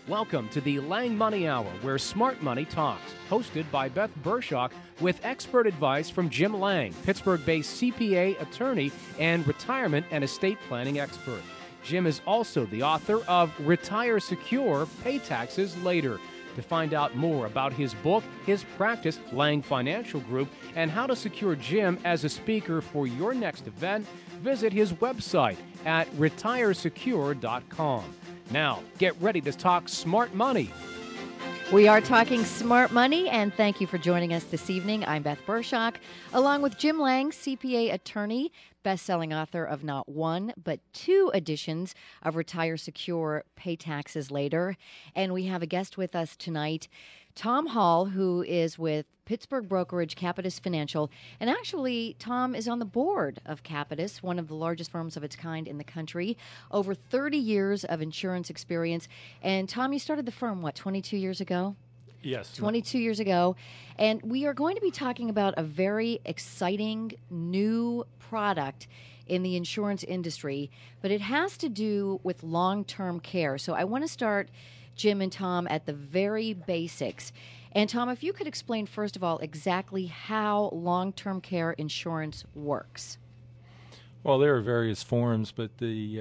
Welcome to the Lang Money Hour, where smart money talks, hosted by Beth Bershock with expert advice from Jim Lang, Pittsburgh-based CPA attorney and retirement and estate planning expert. Jim is also the author of Retire Secure, Pay Taxes Later. To find out more about his book, his practice, Lang Financial Group, and how to secure Jim as a speaker for your next event, visit his website at retiresecure.com. Now, get ready to talk smart money. We are talking smart money, and thank you for joining us this evening. I'm Beth Bershock, along with Jim Lang, CPA attorney, best-selling author of not one, but two editions of Retire Secure, Pay Taxes Later. And we have a guest with us tonight, Tom Hall, who is with Pittsburgh brokerage Capitus Financial. And actually, Tom is on the board of Capitus, one of the largest firms of its kind in the country. Over 30 years of insurance experience. And Tom, you started the firm, 22 years ago? Yes. 22 years ago. And we are going to be talking about a very exciting new product in the insurance industry, but it has to do with long-term care. So I want to start, Jim and Tom, at the very basics. And Tom, if you could explain, first of all, exactly how long-term care insurance works. Well, there are various forms, but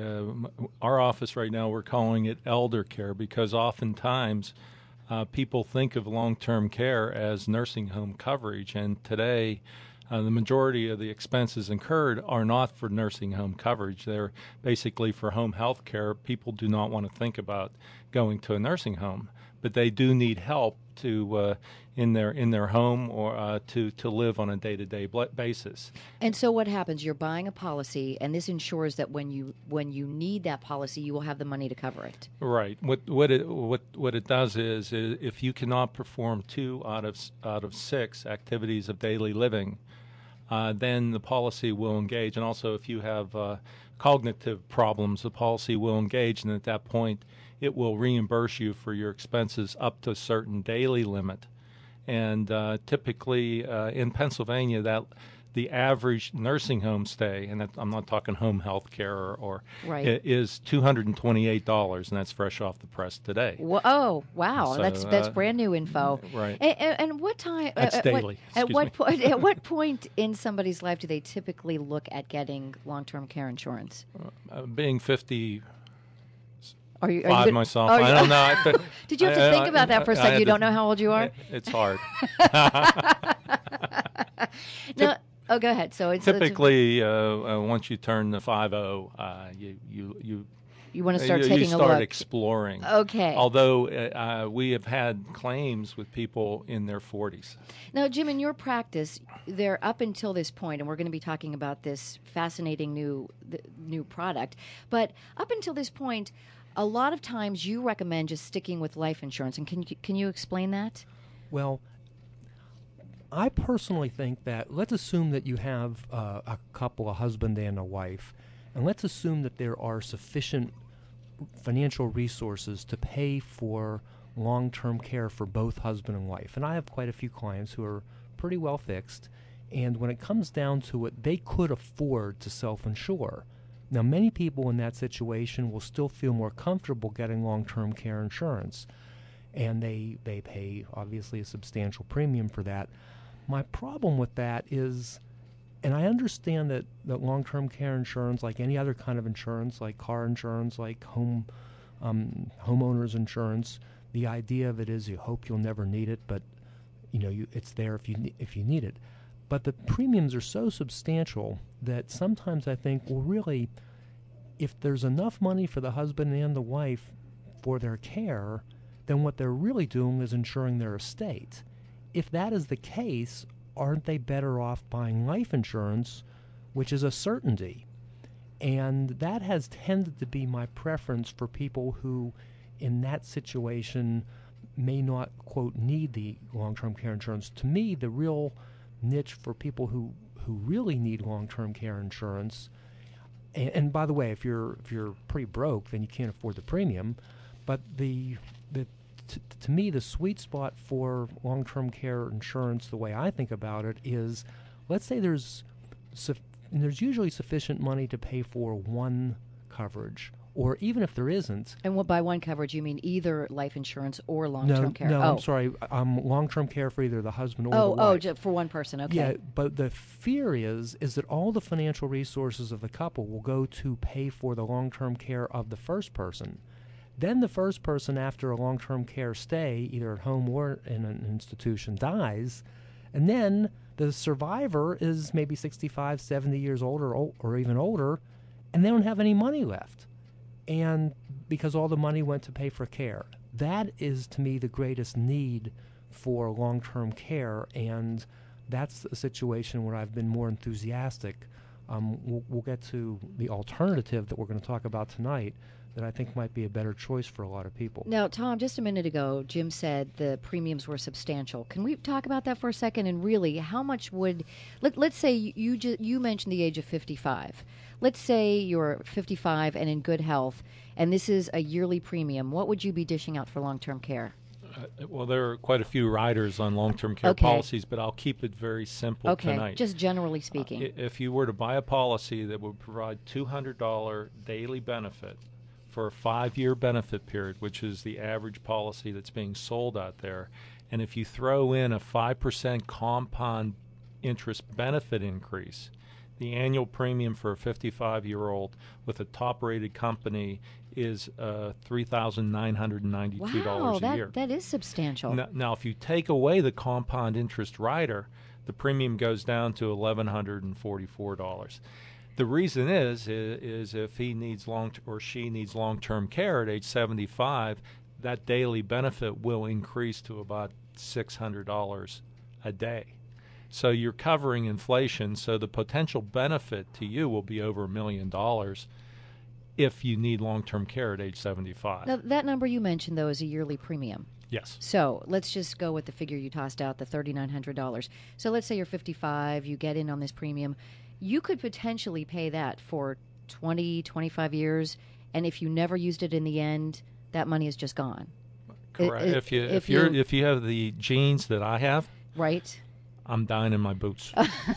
our office right now, we're calling it elder care because oftentimes people think of long-term care as nursing home coverage, and today the majority of the expenses incurred are not for nursing home coverage. They're basically for home health care. People do not want to think about going to a nursing home, but they do need help to in their home or to live on a day-to-day basis. And so what happens? You're buying a policy, and this ensures that when you need that policy, you will have the money to cover it. Right. What it does is if you cannot perform 2 out of 6 activities of daily living, then the policy will engage. And also, if you have cognitive problems, the policy will engage, and at that point, it will reimburse you for your expenses up to a certain daily limit. And typically in Pennsylvania, that the average nursing home stay, and I'm not talking home health care or right, is $228, and that's fresh off the press today. Oh, wow! So, that's brand new info. Right. And what time? That's daily. At what point in somebody's life do they typically look at getting long-term care insurance? Being 50. Are you myself. I don't know. Did you have to think about that for a second? You don't know how old you are? It's hard. No. Oh, go ahead. So it's typically once you turn the 50, you want to start taking a look. You start exploring. Okay. Although we have had claims with people in their 40s. Now, Jim, in your practice, there up until this point, and we're going to be talking about this fascinating new product, but up until this point, a lot of times you recommend just sticking with life insurance. And can you explain that? Well, I personally think that let's assume that you have a couple, a husband and a wife, and let's assume that there are sufficient financial resources to pay for long-term care for both husband and wife. And I have quite a few clients who are pretty well fixed, and when it comes down to it, they could afford to self-insure. Now, many people in that situation will still feel more comfortable getting long-term care insurance, and they pay, obviously, a substantial premium for that. My problem with that is, and I understand that long-term care insurance, like any other kind of insurance, like car insurance, like homeowners insurance, the idea of it is you hope you'll never need it, but it's there if you need it. But the premiums are so substantial that sometimes I think, well, really, if there's enough money for the husband and the wife for their care, then what they're really doing is insuring their estate. If that is the case, aren't they better off buying life insurance, which is a certainty? And that has tended to be my preference for people who, in that situation, may not, quote, need the long-term care insurance. To me, the real niche for people who really need long-term care insurance, and by the way, if you're pretty broke, then you can't afford the premium, but to me, the sweet spot for long-term care insurance, the way I think about it, is, let's say there's usually sufficient money to pay for one coverage or even if there isn't. And what by one coverage, you mean either life insurance or long-term care? No, I'm sorry. Long-term care for either the husband or the wife. Just for one person, okay. Yeah, but the fear is that all the financial resources of the couple will go to pay for the long-term care of the first person. Then the first person, after a long-term care stay, either at home or in an institution, dies, and then the survivor is maybe 65, 70 years old or even older, and they don't have any money left. And because all the money went to pay for care. That is, to me, the greatest need for long-term care, and that's a situation where I've been more enthusiastic. We'll get to the alternative that we're going to talk about tonight that I think might be a better choice for a lot of people. Now, Tom, just a minute ago, Jim said the premiums were substantial. Can we talk about that for a second? And really, how much would, let's say you mentioned the age of 55. Let's say you're 55 and in good health, and this is a yearly premium. What would you be dishing out for long-term care? Well, there are quite a few riders on long-term care policies, but I'll keep it very simple tonight. Just generally speaking. If you were to buy a policy that would provide $200 daily benefit for a 5-year benefit period, which is the average policy that's being sold out there, and if you throw in a 5% compound interest benefit increase, the annual premium for a 55-year-old with a top-rated company is $3,992 a year. That is substantial. Now, if you take away the compound interest rider, the premium goes down to $1,144. The reason is if he needs or she needs long-term care at age 75, that daily benefit will increase to about $600 a day. So you're covering inflation, so the potential benefit to you will be over $1 million if you need long-term care at age 75. Now, that number you mentioned, though, is a yearly premium. Yes. So let's just go with the figure you tossed out, the $3,900. So let's say you're 55, you get in on this premium. You could potentially pay that for 20, 25 years, and if you never used it in the end, that money is just gone. Correct. If you have the genes that I have, right, I'm dying in my boots.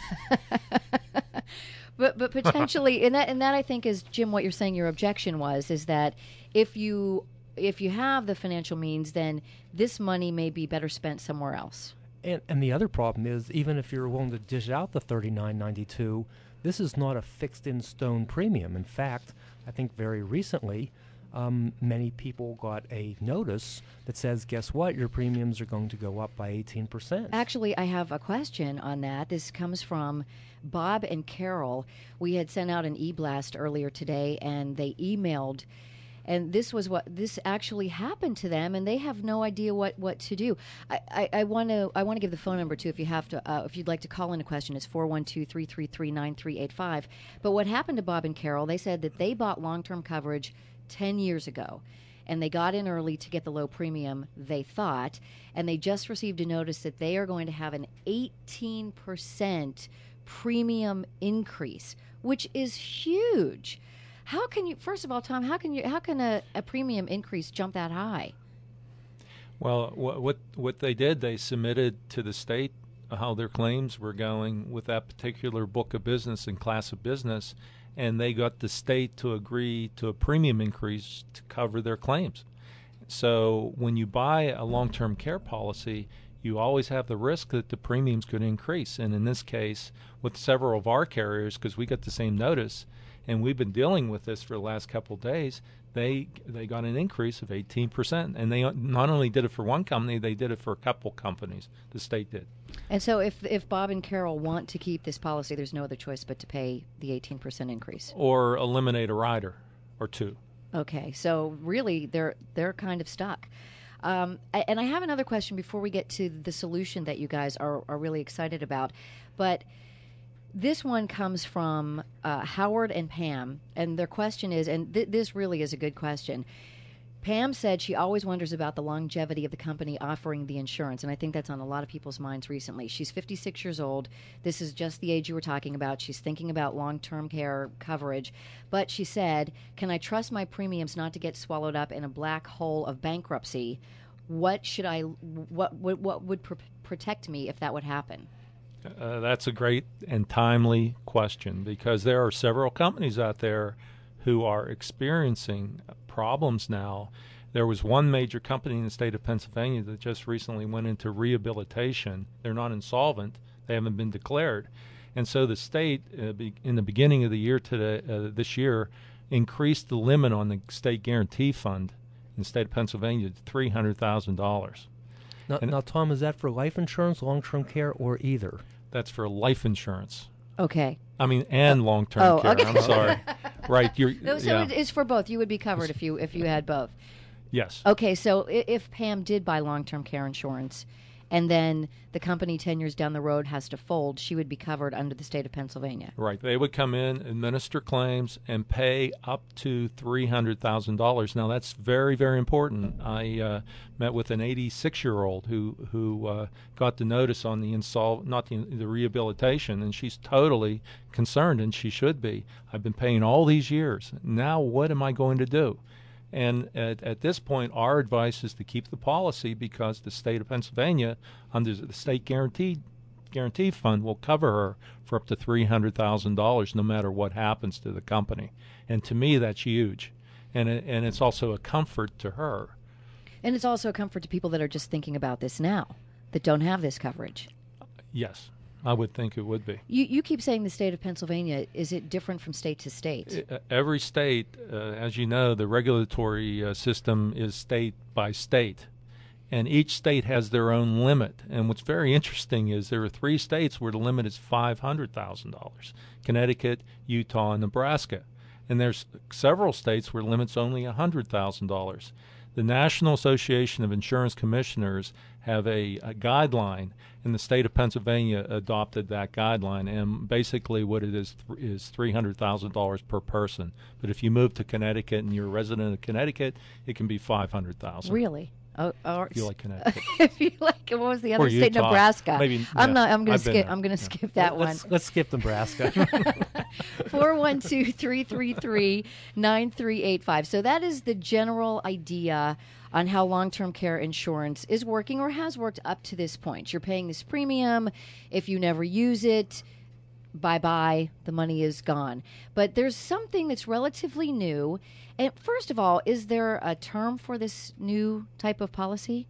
But potentially, and that I think is, Jim, what you're saying your objection is that if you have the financial means, then this money may be better spent somewhere else. And the other problem is, even if you're willing to dish out the $39.92, this is not a fixed-in-stone premium. In fact, I think very recently, many people got a notice that says, guess what, your premiums are going to go up by 18%. Actually, I have a question on that. This comes from Bob and Carol. We had sent out an e-blast earlier today, and they emailed, and this actually happened to them, and they have no idea what to do. I want to give the phone number too, if you'd like to call in a question. It's 412-333-9385. But what happened to Bob and Carol? They said that they bought long-term coverage 10 years ago, and they got in early to get the low premium, they thought, and they just received a notice that they are going to have an 18% premium increase, which is huge. How can you, first of all, Tom, how can a premium increase jump that high? Well, what they did, they submitted to the state how their claims were going with that particular book of business and class of business, and they got the state to agree to a premium increase to cover their claims. So when you buy a long-term care policy, you always have the risk that the premiums could increase. And in this case, with several of our carriers, because we got the same notice, and we've been dealing with this for the last couple of days, they got an increase of 18%. And they not only did it for one company, they did it for a couple companies. The state did. And so if Bob and Carol want to keep this policy, there's no other choice but to pay the 18% increase. Or eliminate a rider or two. Okay, so really they're kind of stuck. And I have another question before we get to the solution that you guys are really excited about. But this one comes from Howard and Pam, and their question is, and this really is a good question. Pam said she always wonders about the longevity of the company offering the insurance, and I think that's on a lot of people's minds recently. She's 56 years old. This is just the age you were talking about. She's thinking about long-term care coverage, but she said, can I trust my premiums not to get swallowed up in a black hole of bankruptcy? What would protect me if that would happen? That's a great and timely question, because there are several companies out there who are experiencing problems now. There was one major company in the state of Pennsylvania that just recently went into rehabilitation. They're not insolvent. They haven't been declared. And so the state, in the beginning of the year this year, increased the limit on the state guarantee fund in the state of Pennsylvania to $300,000. Now, Tom, is that for life insurance, long-term care, or either? That's for life insurance. Okay. I mean, and long-term care. Okay. I'm sorry. Right. So it's for both. You would be covered if you had both. Yes. Okay, so if Pam did buy long-term care insurance and then the company 10 years down the road has to fold, she would be covered under the state of Pennsylvania. Right. They would come in, administer claims, and pay up to $300,000. Now, that's very, very important. I met with an 86-year-old who got the notice on the rehabilitation, and she's totally concerned, and she should be. I've been paying all these years. Now what am I going to do? And at this point, our advice is to keep the policy because the state of Pennsylvania, under the state guarantee fund, will cover her for up to $300,000 no matter what happens to the company. And to me, that's huge. And it's also a comfort to her. And it's also a comfort to people that are just thinking about this now, that don't have this coverage. Yes. I would think it would be. You keep saying the state of Pennsylvania. Is it different from state to state? Every state, as you know, the regulatory system is state by state. And each state has their own limit. And what's very interesting is there are 3 states where the limit is $500,000. Connecticut, Utah, and Nebraska. And there's several states where the limit's only $100,000. The National Association of Insurance Commissioners have a guideline, and the state of Pennsylvania adopted that guideline. And basically what it is $300,000 per person. But if you move to Connecticut and you're a resident of Connecticut, it can be $500,000. Really? If you like Connecticut. If you like, what was the other Or state? Utah. Nebraska. Maybe, I'm going to to skip that one. Let's skip Nebraska. 412-333-9385. So that is the general idea on how long-term care insurance is working or has worked up to this point. You're paying this premium. If you never use it, bye-bye, the money is gone. But there's something that's relatively new. And first of all, is there a term for this new type of policy?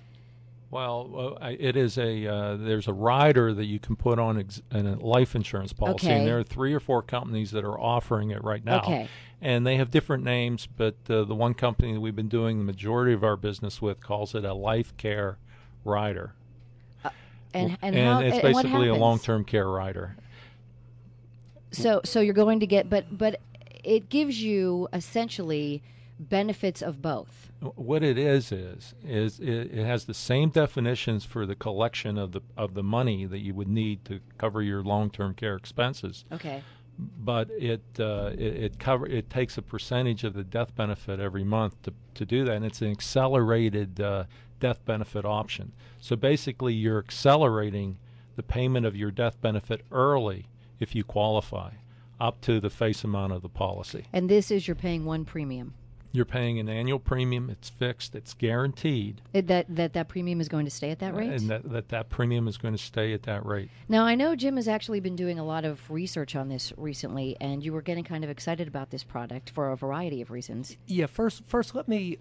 Well, it is there's a rider that you can put on in a life insurance policy, Okay. and there are 3 or 4 companies that are offering it right now. Okay. And they have different names, but the one company that we've been doing the majority of our business with calls it a life care rider. And it's what basically a happens? long-term care rider. So you're going to get, but it gives you essentially benefits of both. What it is it has the same definitions for the collection of the money that you would need to cover your long-term care expenses. Okay. But it takes a percentage of the death benefit every month to do that, and it's an accelerated death benefit option. So basically, you're accelerating the payment of your death benefit early if you qualify, up to the face amount of the policy. And this is you're paying one premium. You're paying an annual premium. It's fixed. It's guaranteed. That premium is going to stay at that rate? And that premium is going to stay at that rate. Now, I know Jim has actually been doing a lot of research on this recently, and you were getting kind of excited about this product for a variety of reasons. Yeah, first let me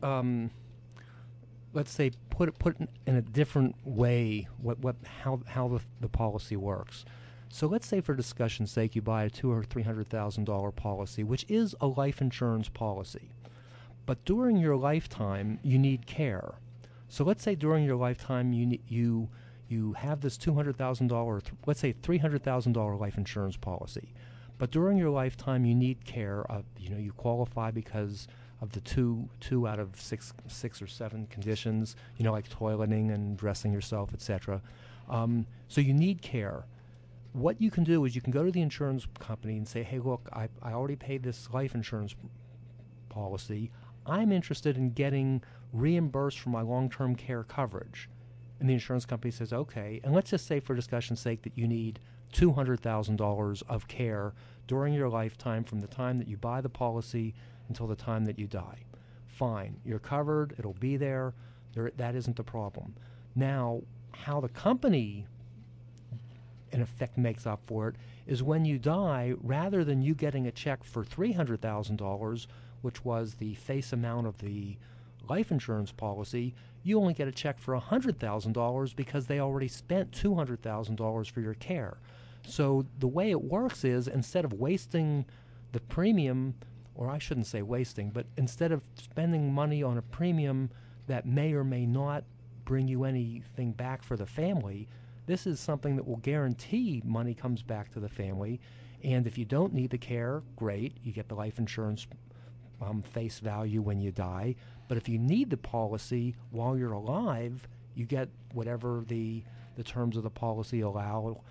let's say put it in a different way how the policy works. So let's say, for discussion's sake, you buy a $200,000 or $300,000 policy, which is a life insurance policy. But during your lifetime, you need care. So let's say during your lifetime, you have this $200,000, let's say $300,000 life insurance policy. But during your lifetime, you need care. You qualify because of the two out of six or seven conditions. Like toileting and dressing yourself, etc. So you need care. What you can do is you can go to the insurance company and say, hey, look, I already paid this life insurance policy. I'm interested in getting reimbursed for my long-term care coverage. And the insurance company says, okay. And let's just say, for discussion's sake, that you need $200,000 of care during your lifetime from the time that you buy the policy until the time that you die. Fine. You're covered. It'll be there. That isn't the problem. Now, how the company in effect makes up for it, is when you die, rather than you getting a check for $300,000, which was the face amount of the life insurance policy, you only get a check for $100,000 because they already spent $200,000 for your care. So the way it works is, instead of wasting the premium, or I shouldn't say wasting, but instead of spending money on a premium that may or may not bring you anything back for the family, this is something that will guarantee money comes back to the family. And if you don't need the care, great, you get the life insurance face value when you die. But if you need the policy while you're alive, you get whatever the terms of the policy allow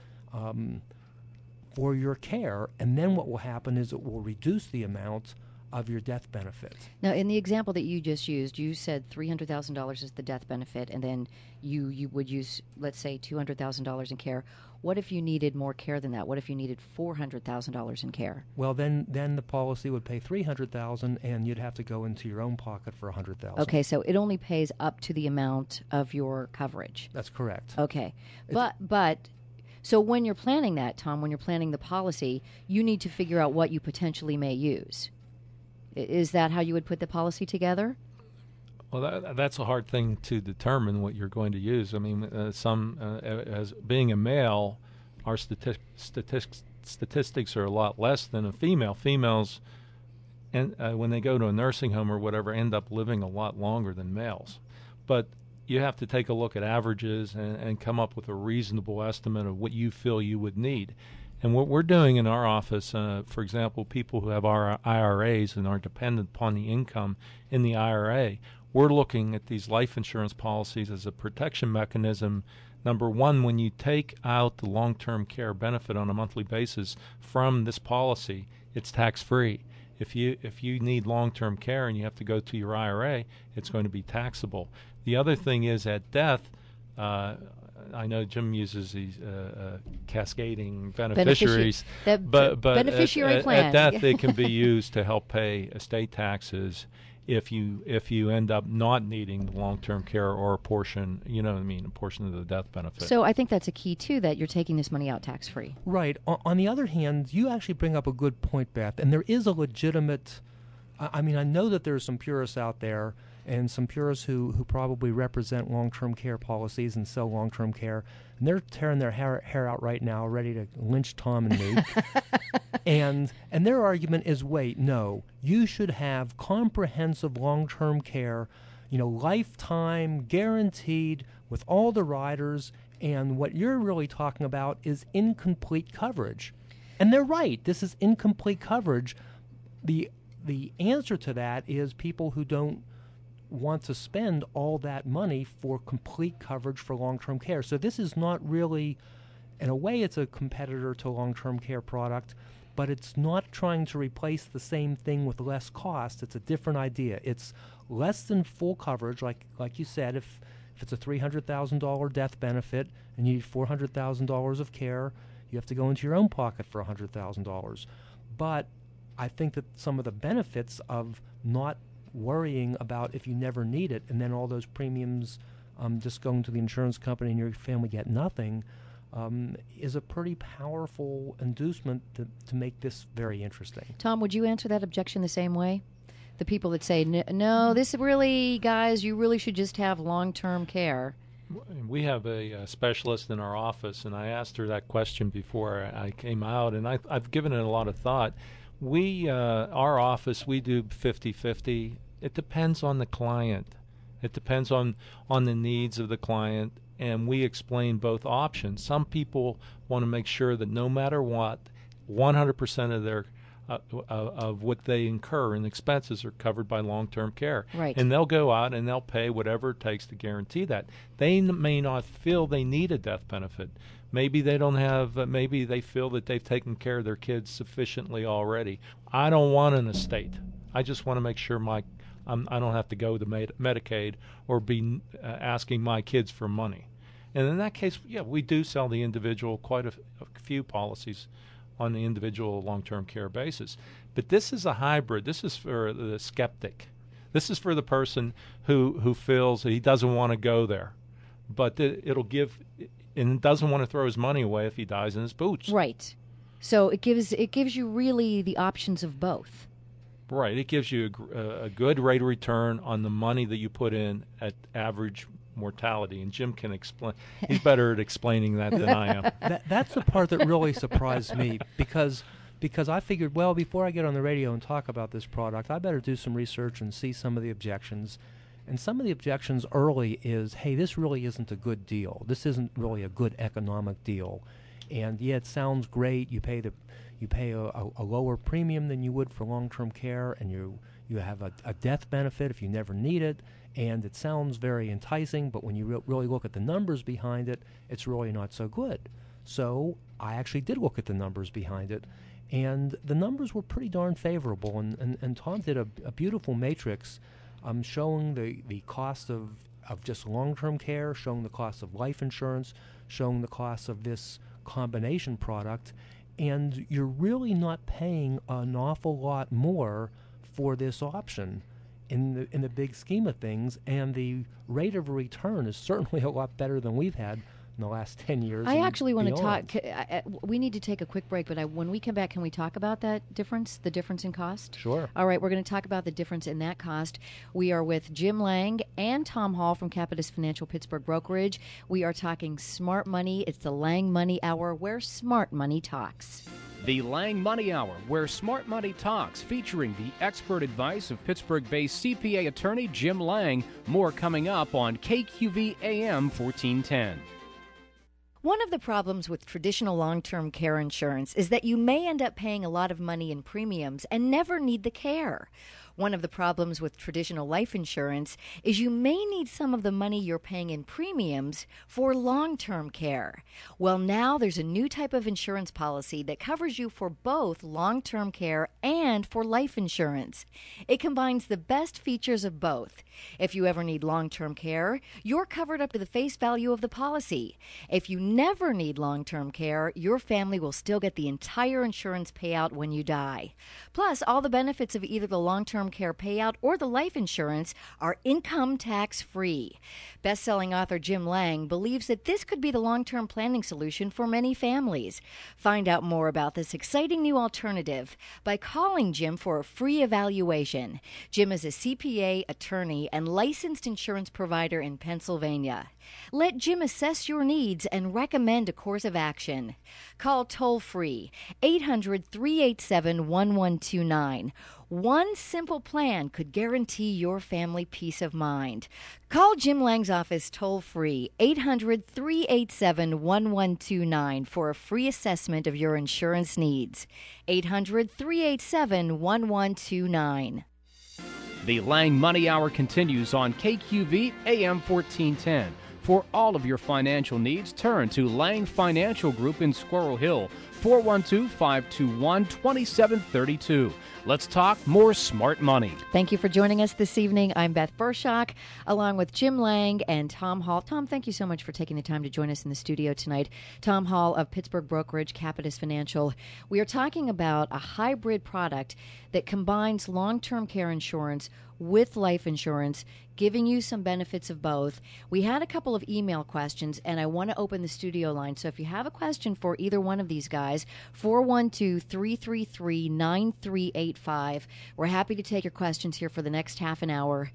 for your care. And then what will happen is it will reduce the amount of your death benefit. Now, in the example that you just used, you said $300,000 is the death benefit, and then you would use, let's say, $200,000 in care. What if you needed more care than that? What if you needed $400,000 in care? Well, then the policy would pay $300,000, and you'd have to go into your own pocket for $100,000. Okay, so it only pays up to the amount of your coverage. That's correct. Okay, but so when you're planning that, Tom, when you're planning the policy, you need to figure out what you potentially may use. Is that how you would put the policy together? Well, that's a hard thing to determine what you're going to use. I mean, as being a male, our statistics are a lot less than a female. Females, and when they go to a nursing home or whatever, end up living a lot longer than males. But you have to take a look at averages and come up with a reasonable estimate of what you feel you would need. And what we're doing in our office, for example, people who have our IRAs and are dependent upon the income in the IRA, we're looking at these life insurance policies as a protection mechanism. Number one, when you take out the long-term care benefit on a monthly basis from this policy, it's tax-free. If you need long-term care and you have to go to your IRA, it's going to be taxable. The other thing is, at death, I know Jim uses these cascading beneficiaries, but beneficiary plan. At death it can be used to help pay estate taxes if you end up not needing the long-term care or a portion, a portion of the death benefit. So I think that's a key too, that you're taking this money out tax-free. Right. On the other hand, you actually bring up a good point, Beth, and there is a legitimate. I know that there's some purists out there, and some purists who probably represent long-term care policies and sell long-term care, and they're tearing their hair out right now, ready to lynch Tom and me. and their argument is, wait, no, you should have comprehensive long-term care, lifetime, guaranteed, with all the riders, and what you're really talking about is incomplete coverage. And they're right, this is incomplete coverage. The answer to that is people who don't want to spend all that money for complete coverage for long-term care. So this is not really, in a way, it's a competitor to long-term care product, but it's not trying to replace the same thing with less cost. It's a different idea. It's less than full coverage, like you said. If it's a $300,000 death benefit and you need $400,000 of care, you have to go into your own pocket for $100,000. But I think that some of the benefits of not worrying about if you never need it, and then all those premiums just going to the insurance company and your family get nothing, is a pretty powerful inducement to make this very interesting. Tom, would you answer that objection the same way? The people that say, no, this really, guys, you really should just have long-term care. We have a specialist in our office, and I asked her that question before I came out, and I've given it a lot of thought. Our office, we do 50-50. It depends on the client. It depends on the needs of the client, and we explain both options. Some people want to make sure that no matter what, 100% of their of what they incur in expenses are covered by long-term care. Right. And they'll go out and they'll pay whatever it takes to guarantee that. They may not feel they need a death benefit. Maybe they don't have, maybe they feel that they've taken care of their kids sufficiently already. I don't want an estate. I just want to make sure I don't have to go to Medicaid or be asking my kids for money. And in that case, yeah, we do sell the individual quite a few policies on the individual long-term care basis. But this is a hybrid. This is for the skeptic. This is for the person who feels that he doesn't want to go there. But it'll give and doesn't want to throw his money away if he dies in his boots. Right. So it gives you really the options of both. Right. It gives you a good rate of return on the money that you put in at average mortality. And Jim can explain. He's better at explaining that than I am. That's the part that really surprised me because I figured, well, before I get on the radio and talk about this product, I better do some research and see some of the objections. And some of the objections early is, hey, this really isn't a good deal. This isn't really a good economic deal. And yeah, it sounds great. You pay a lower premium than you would for long-term care, and you have a death benefit if you never need it. And it sounds very enticing, but when you really look at the numbers behind it, it's really not so good. So I actually did look at the numbers behind it, and the numbers were pretty darn favorable. And Tom did a beautiful matrix showing the cost of just long-term care, showing the cost of life insurance, showing the cost of this combination product, and you're really not paying an awful lot more for this option in the big scheme of things, and the rate of return is certainly a lot better than we've had in the last 10 years. I actually want to talk. We need to take a quick break, but when we come back, can we talk about that difference, the difference in cost? Sure. All right, we're going to talk about the difference in that cost. We are with Jim Lang and Tom Hall from Capitus Financial Pittsburgh Brokerage. We are talking smart money. It's the Lang Money Hour, where smart money talks. The Lang Money Hour, where smart money talks, featuring the expert advice of Pittsburgh-based CPA attorney Jim Lang. More coming up on KQV AM 1410. One of the problems with traditional long-term care insurance is that you may end up paying a lot of money in premiums and never need the care. One of the problems with traditional life insurance is you may need some of the money you're paying in premiums for long-term care. Well, now there's a new type of insurance policy that covers you for both long-term care and for life insurance. It combines the best features of both. If you ever need long-term care, you're covered up to the face value of the policy. If you never need long-term care, your family will still get the entire insurance payout when you die. Plus, all the benefits of either the long-term care payout or the life insurance are income tax free. Best-selling author Jim Lang believes that this could be the long-term planning solution for many families. Find out more about this exciting new alternative by calling Jim for a free evaluation. Jim is a CPA attorney and licensed insurance provider in Pennsylvania. Let Jim assess your needs and recommend a course of action. Call toll-free 800-387-1129. One simple plan could guarantee your family peace of mind. Call Jim Lang's office toll-free 800-387-1129 for a free assessment of your insurance needs. 800-387-1129. The Lang Money Hour continues on KQV AM 1410. For all of your financial needs, turn to Lang Financial Group in Squirrel Hill, 412-521-2732. Let's talk more smart money. Thank you for joining us this evening. I'm Beth Bershock, along with Jim Lang and Tom Hall. Tom, thank you so much for taking the time to join us in the studio tonight. Tom Hall of Pittsburgh Brokerage, Capitus Financial. We are talking about a hybrid product that combines long-term care insurance with life insurance, giving you some benefits of both. We had a couple of email questions, and I want to open the studio line. So if you have a question for either one of these guys, 412-333-9385. We're happy to take your questions here for the next half an hour,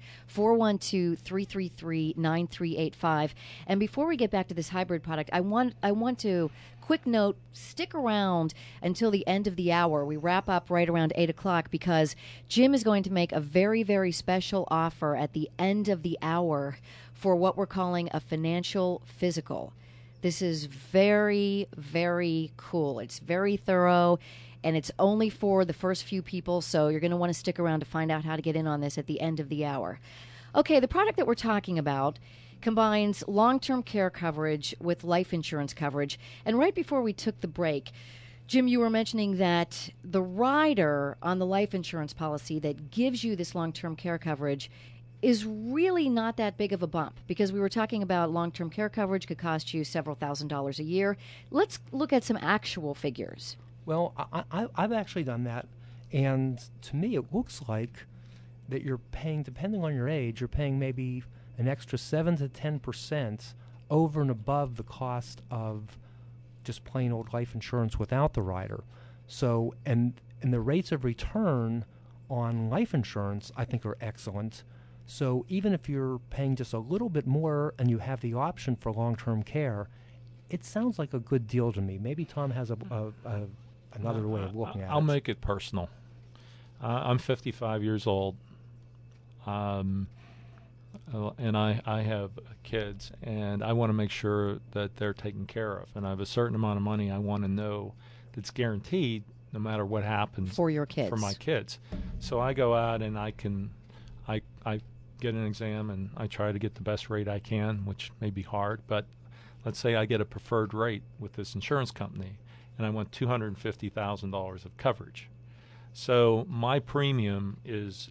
412-333-9385. And before we get back to this hybrid product, I want to quick note, stick around until the end of the hour. We wrap up right around 8 o'clock because Jim is going to make a very, very special offer at the end of the hour for what we're calling a financial physical. This is very, very cool. It's very thorough, and it's only for the first few people, so you're going to want to stick around to find out how to get in on this at the end of the hour. Okay, the product that we're talking about combines long-term care coverage with life insurance coverage. And right before we took the break, Jim, you were mentioning that the rider on the life insurance policy that gives you this long-term care coverage is really not that big of a bump, because we were talking about long-term care coverage could cost you several $1,000s a year. Let's look at some actual figures. Well, I've actually done that, and to me it looks like that you're paying, depending on your age, you're paying maybe an extra 7 to 10% over and above the cost of just plain old life insurance without the rider. So, and the rates of return on life insurance, I think, are excellent. So even if you're paying just a little bit more and you have the option for long-term care, it sounds like a good deal to me. Maybe Tom has another way of looking at it. I'll make it personal. I'm 55 years old, and I have kids, and I want to make sure that they're taken care of. And I have a certain amount of money I want to know that's guaranteed no matter what happens for your kids. For my kids. So I go out and I get an exam and I try to get the best rate I can, which may be hard, but let's say I get a preferred rate with this insurance company and I want $250,000 of coverage. So my premium is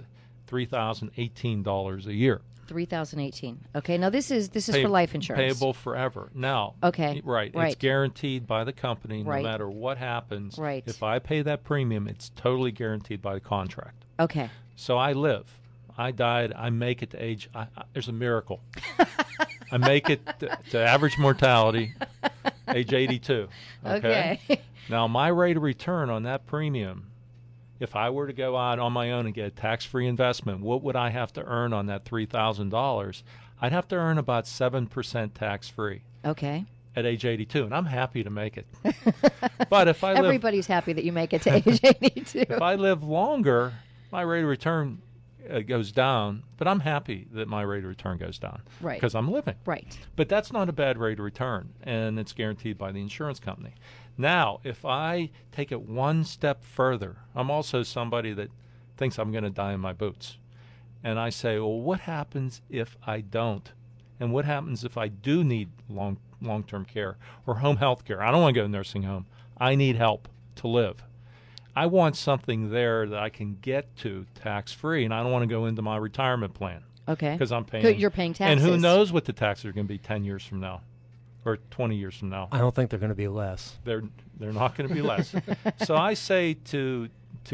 $3,018 a year. $3,018. Okay, now this is for life insurance. Payable forever. Now, okay, right. It's guaranteed by the company no matter what happens. Right. If I pay that premium, it's totally guaranteed by the contract. Okay. So I live. I died. I make it to age. There's a miracle. I make it to average mortality, age 82. Okay. Now, my rate of return on that premium, if I were to go out on my own and get a tax-free investment, what would I have to earn on that $3,000? I'd have to earn about 7% tax-free. Okay. At age 82, and I'm happy to make it. But if I everybody's happy that you make it to age 82. If I live longer, my rate of return goes down, but I'm happy that my rate of return goes down. Right. Because I'm living. Right. But that's not a bad rate of return, and it's guaranteed by the insurance company. Now, if I take it one step further, I'm also somebody that thinks I'm going to die in my boots. And I say, well, what happens if I don't? And what happens if I do need long-term care or home health care? I don't want to go to nursing home. I need help to live. I want something there that I can get to tax-free, and I don't want to go into my retirement plan. Okay. Because I'm paying. You're paying taxes. And who knows what the taxes are going to be 10 years from now or 20 years from now. I don't think they're going to be less. They're not going to be less. So I say to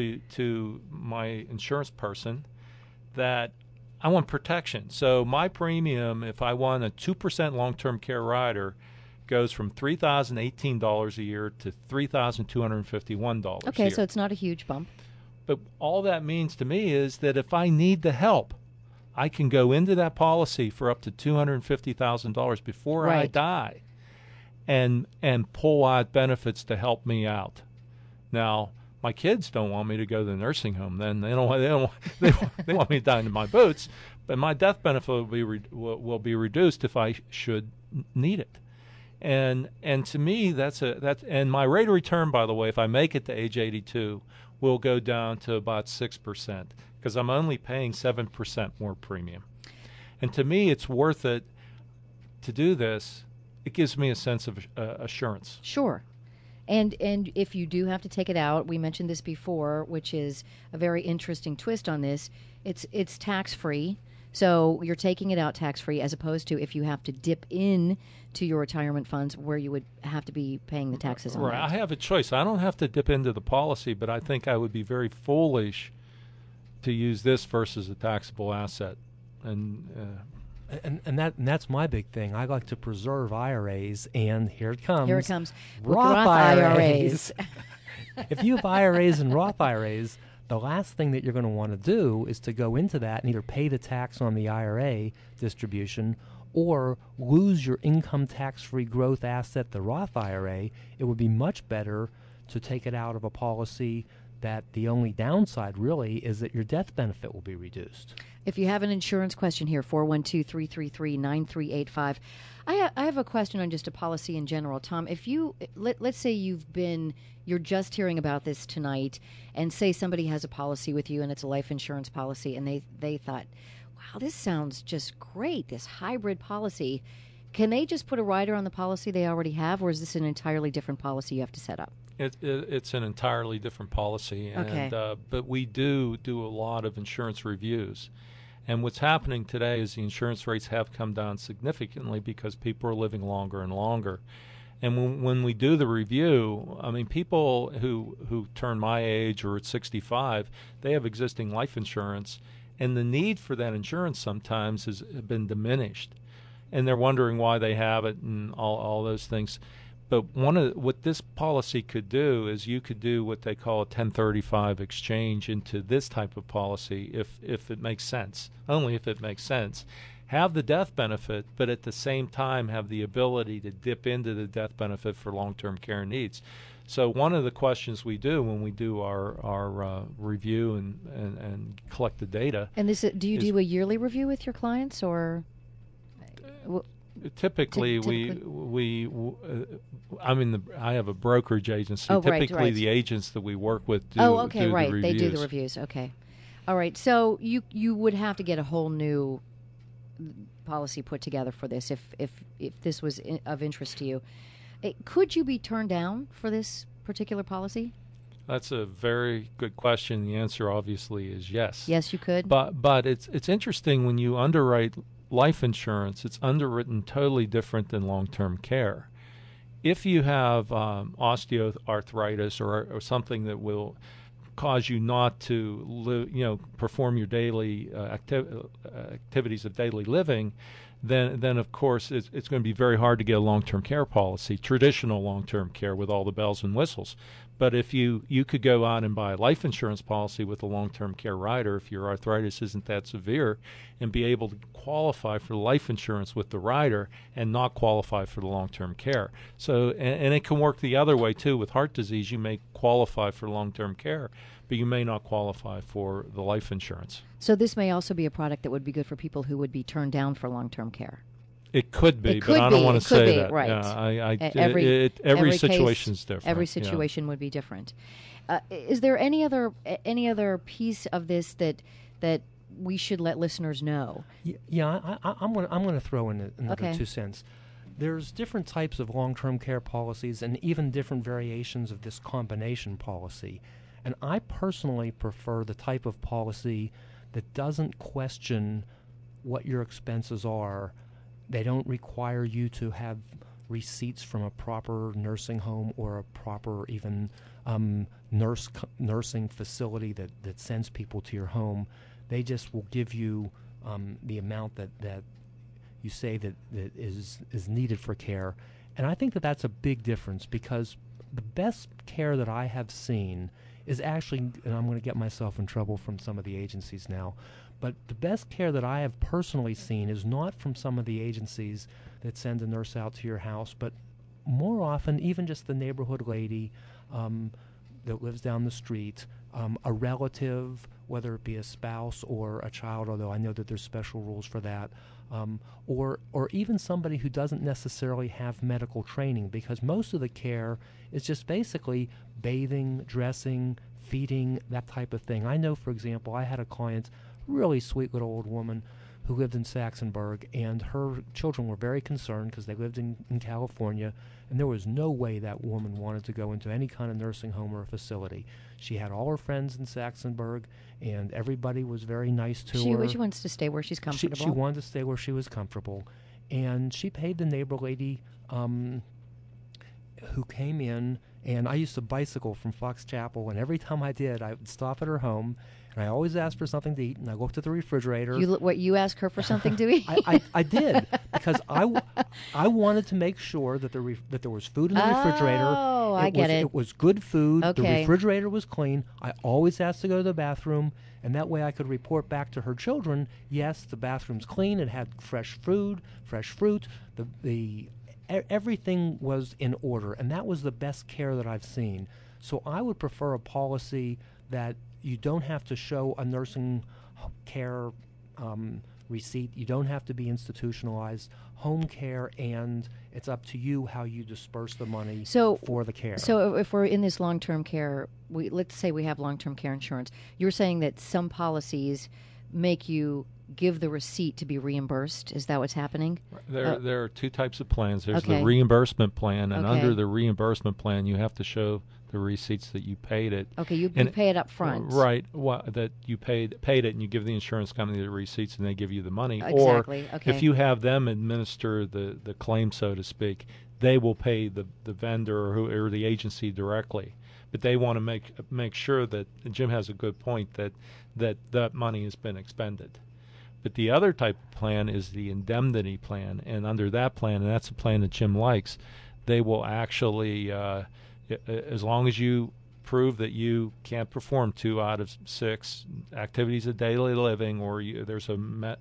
my insurance person that I want protection. So my premium, if I want a 2% long-term care rider, goes from $3,018 a year to $3,251 a year. Okay, so it's not a huge bump. But all that means to me is that if I need the help, I can go into that policy for up to $250,000 before I die and pull out benefits to help me out. Now, my kids don't want me to go to the nursing home. Then they want me to die in my boots, but my death benefit will be reduced if I should need it. And to me, and my rate of return, by the way, if I make it to age 82, will go down to about 6% because I'm only paying 7% more premium. And to me, it's worth it to do this. It gives me a sense of assurance. Sure. And if you do have to take it out, we mentioned this before, which is a very interesting twist on this. It's tax-free. So you're taking it out tax-free as opposed to if you have to dip in to your retirement funds where you would have to be paying the taxes on that. I have a choice. I don't have to dip into the policy, but I think I would be very foolish to use this versus a taxable asset. And that's my big thing. I like to preserve IRAs, and here it comes. Here it comes. Roth IRAs. If you have IRAs and Roth IRAs, the last thing that you're going to want to do is to go into that and either pay the tax on the IRA distribution or lose your income tax-free growth asset, the Roth IRA. It would be much better to take it out of a policy that the only downside really is that your death benefit will be reduced. If you have an insurance question here, 412-333-9385. I have a question on just a policy in general. Tom, if let's say you're just hearing about this tonight, and say somebody has a policy with you and it's a life insurance policy, and they thought, wow, this sounds just great, this hybrid policy. Can they just put a rider on the policy they already have, or is this an entirely different policy you have to set up? It's an entirely different policy, and but we do a lot of insurance reviews. And what's happening today is the insurance rates have come down significantly because people are living longer and longer. And when we do the review, I mean, people who turn my age or at 65, they have existing life insurance, and the need for that insurance sometimes has been diminished. and they're wondering why they have it and all those things. But what this policy could do is you could do what they call a 1035 exchange into this type of policy if it makes sense, only if it makes sense. Have the death benefit, but at the same time have the ability to dip into the death benefit for long-term care needs. So one of the questions we do when we do our review and collect the data. And do you do a yearly review with your clients, or? Typically, I have a brokerage agency. Oh, typically, right. the agents that we work with do, okay, do right. the reviews. They do the reviews. Okay. All right. So you would have to get a whole new policy put together for this if this was of interest to you. Could you be turned down for this particular policy? That's a very good question. The answer obviously is yes. Yes, you could. But it's interesting when you underwrite life insurance, it's underwritten totally different than long-term care. If you have osteoarthritis or something that will cause you not to perform your daily activities of daily living, then of course it's going to be very hard to get a long-term care policy, traditional long-term care with all the bells and whistles. But if you could go out and buy a life insurance policy with a long-term care rider if your arthritis isn't that severe, and be able to qualify for life insurance with the rider and not qualify for the long-term care. So, and it can work the other way too. With heart disease, you may qualify for long-term care, but you may not qualify for the life insurance. So this may also be a product that would be good for people who would be turned down for long-term care. It could be, it could but I don't want to say that. Right. Yeah, every situation case, is different. Every situation would be different. Is there any other piece of this that we should let listeners know? Yeah, I'm going to throw in another Okay. 2 cents. There's different types of long-term care policies and even different variations of this combination policy. And I personally prefer the type of policy that doesn't question what your expenses are. They don't require you to have receipts from a proper nursing home or a proper even nursing facility that sends people to your home. They just will give you the amount that you say that is needed for care. And I think that that's a big difference, because the best care that I have seen is actually, and I'm going to get myself in trouble from some of the agencies now, but the best care that I have personally seen is not from some of the agencies that send a nurse out to your house, but more often even just the neighborhood lady that lives down the street, a relative, whether it be a spouse or a child, although I know that there's special rules for that, or even somebody who doesn't necessarily have medical training, because most of the care is just basically bathing, dressing, feeding, that type of thing. I know, for example, I had a client, really sweet little old woman, who lived in Saxonburg, and her children were very concerned because they lived in California, and there was no way that woman wanted to go into any kind of nursing home or facility. She had all her friends in Saxonburg, and everybody was very nice to her. She wants to stay where she's comfortable. She wanted to stay where she was comfortable, and she paid the neighbor lady who came in, and I used to bicycle from Fox Chapel, and every time I did, I would stop at her home, and I always asked for something to eat, and I looked at the refrigerator. You asked her for something to eat? I did, because I wanted to make sure that that there was food in the refrigerator. Oh, I get it. It was good food. Okay. The refrigerator was clean. I always asked to go to the bathroom, and that way I could report back to her children, yes, the bathroom's clean, it had fresh food, fresh fruit, everything was in order, and that was the best care that I've seen. So I would prefer a policy that you don't have to show a nursing care receipt. You don't have to be institutionalized. Home care, and it's up to you how you disperse the money for the care. So if we're in this long-term care, let's say we have long-term care insurance, you're saying that some policies make you give the receipt to be reimbursed. Is that what's happening? There are two types of plans. There's Okay. the reimbursement plan, and Okay. under the reimbursement plan, you have to show the receipts that you paid it. Okay, you pay it up front. Right, that you paid it, and you give the insurance company the receipts, and they give you the money. Exactly, Or okay. if you have them administer the claim, so to speak, they will pay the vendor or the agency directly. But they want to make sure that, and Jim has a good point, that money has been expended. But the other type of plan is the indemnity plan, and under that plan, and that's a plan that Jim likes, they will actually, as long as you prove that you can't perform 2 out of 6 activities of daily living, or there's a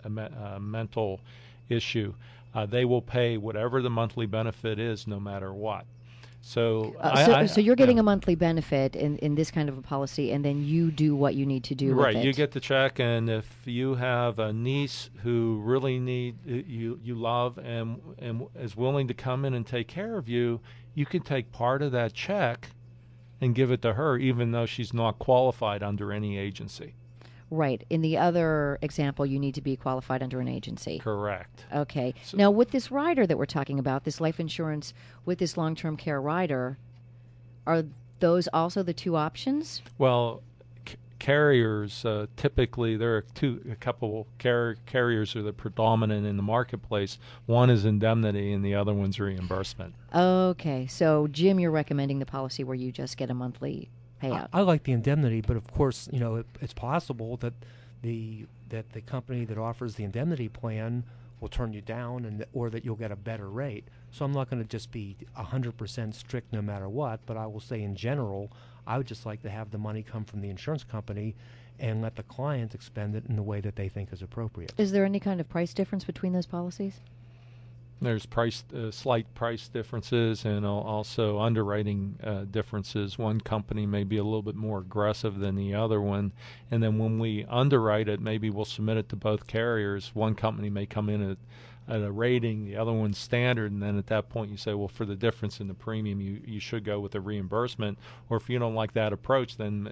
mental issue, they will pay whatever the monthly benefit is, no matter what. So, so you're getting a monthly benefit in this kind of a policy, and then you do what you need to do with it. Right, you get the check, and if you have a niece who really you love and is willing to come in and take care of you, you can take part of that check and give it to her, even though she's not qualified under any agency. Right. In the other example, you need to be qualified under an agency. Correct. Okay. So, now, with this rider that we're talking about, this life insurance with this long-term care rider, are those also the 2 options? Well, carriers, typically, there are a couple carriers are the predominant in the marketplace. One is indemnity, and the other one's reimbursement. Okay. So, Jim, you're recommending the policy where you just get a monthly payout. I like the indemnity, but of course, it's possible that the company that offers the indemnity plan will turn you down, or that you'll get a better rate. So I'm not going to just be 100% strict no matter what, but I will say in general, I would just like to have the money come from the insurance company and let the client expend it in the way that they think is appropriate. Is there any kind of price difference between those policies? There's slight price differences, and also underwriting differences. One company may be a little bit more aggressive than the other one, and then when we underwrite it, maybe we'll submit it to both carriers. One company may come in at a rating, the other one's standard, and then at that point you say, well, for the difference in the premium, you should go with the reimbursement. Or if you don't like that approach, then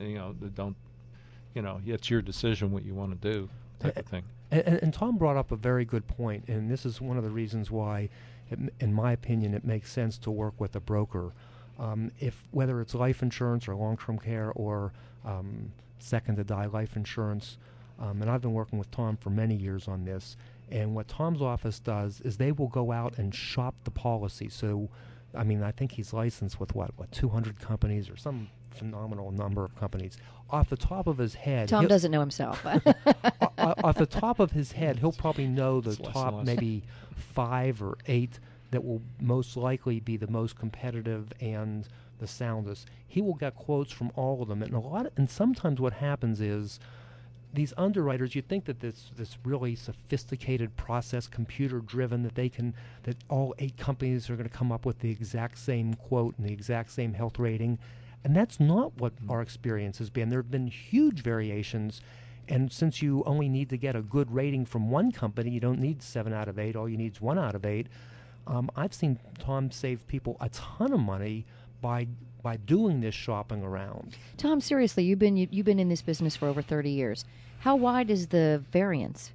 it's your decision what you want to do, type of thing. And Tom brought up a very good point, and this is one of the reasons why, in my opinion, it makes sense to work with a broker. Whether it's life insurance or long-term care or second-to-die life insurance, and I've been working with Tom for many years on this, and what Tom's office does is they will go out and shop the policy. So, I think he's licensed with, what 200 companies or some phenomenal number of companies. Off the top of his head... Tom doesn't know himself. Off the top of his head, he'll probably know the top maybe 5 or 8 that will most likely be the most competitive and the soundest. He will get quotes from all of them, and sometimes what happens is these underwriters, you think that this really sophisticated process, computer driven, that all 8 companies are going to come up with the exact same quote and the exact same health rating. And that's not what our experience has been. There have been huge variations, and since you only need to get a good rating from one company, you don't need 7 out of 8. All you need is 1 out of 8. I've seen Tom save people a ton of money by doing this shopping around. Tom, seriously, you've been in this business for over 30 years. How wide is the variance?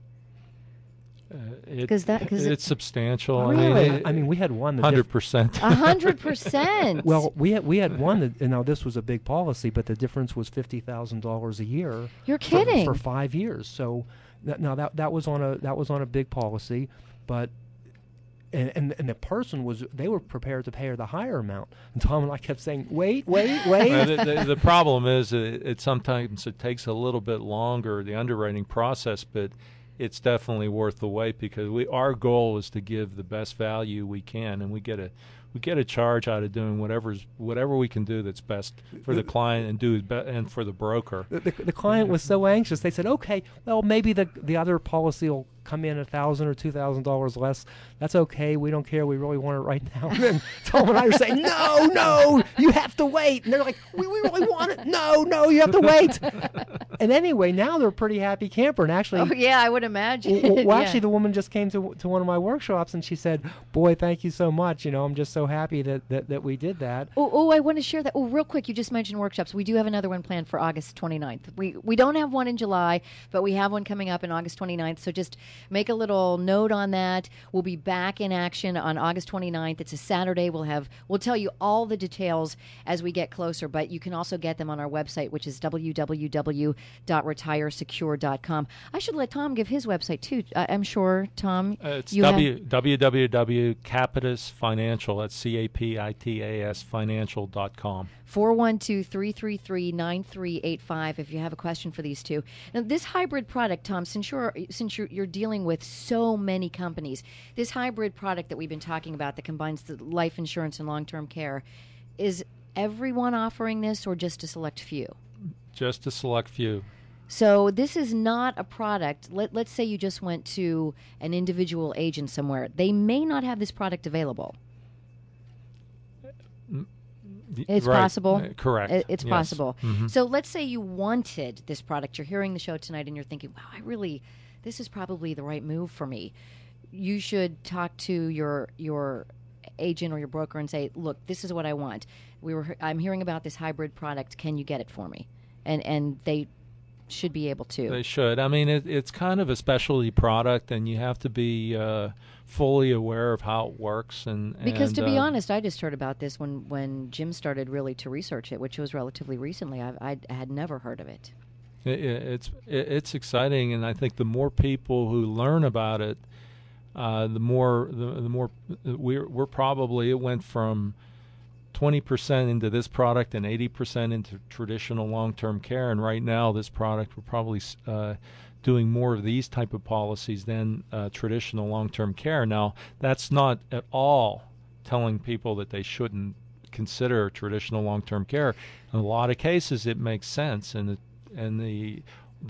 It's substantial. Really? We had one that 100%. 100%. Well, we had one that, and now this was a big policy, but the difference was $50,000 a year. You're kidding. For 5 years. So now that was on a big policy, but and the person they were prepared to pay her the higher amount. And Tom and I kept saying, wait. The problem is it sometimes it takes a little bit longer, the underwriting process, but it's definitely worth the wait, because our goal is to give the best value we can, and we get a charge out of doing whatever we can do that's best for the client and for the broker. The client was so anxious. They said, okay, well, maybe the other policy will come in $1,000 or $2,000 less. That's okay. We don't care. We really want it right now. And then Tom and I are saying, no, you have to wait. And they're like, we really want it. No, you have to wait. And anyway, now they're a pretty happy camper. And actually, oh yeah, I would imagine. Actually, the woman just came to one of my workshops, and she said, "Boy, thank you so much. I'm just so happy that we did that." I want to share that. Oh, real quick, you just mentioned workshops. We do have another one planned for August 29th. We don't have one in July, but we have one coming up in August 29th. So just make a little note on that. We'll be back in action on August 29th. It's a Saturday. We'll tell you all the details as we get closer, but you can also get them on our website, which is www.bethbershak.com. www.retiresecure.com. I should let Tom give his website too. I'm sure, Tom. It's www.capitasfinancial. That's CAPITAS financial.com. 412-333-9385 if you have a question for these two. Now, this hybrid product, Tom, since you're dealing with so many companies, this hybrid product that we've been talking about that combines the life insurance and long-term care, is everyone offering this or just a select few? Just a select few. So this is not a product. Let's say you just went to an individual agent somewhere. They may not have this product available. It's right. possible. Correct. It's yes. possible. Mm-hmm. So let's say you wanted this product. You're hearing the show tonight and you're thinking, wow, this is probably the right move for me. You should talk to your agent or your broker and say, look, this is what I want. I'm hearing about this hybrid product. Can you get it for me? And they should be able to. They should. I mean, it's kind of a specialty product, and you have to be fully aware of how it works. Because to be honest, I just heard about this when Jim started really to research it, which was relatively recently. I had never heard of it. It's exciting, and I think the more people who learn about it, the more we're probably, it went from 20% into this product and 80% into traditional long-term care, and right now this product, we're probably doing more of these type of policies than traditional long-term care. Now, that's not at all telling people that they shouldn't consider traditional long-term care. In a lot of cases, it makes sense, and we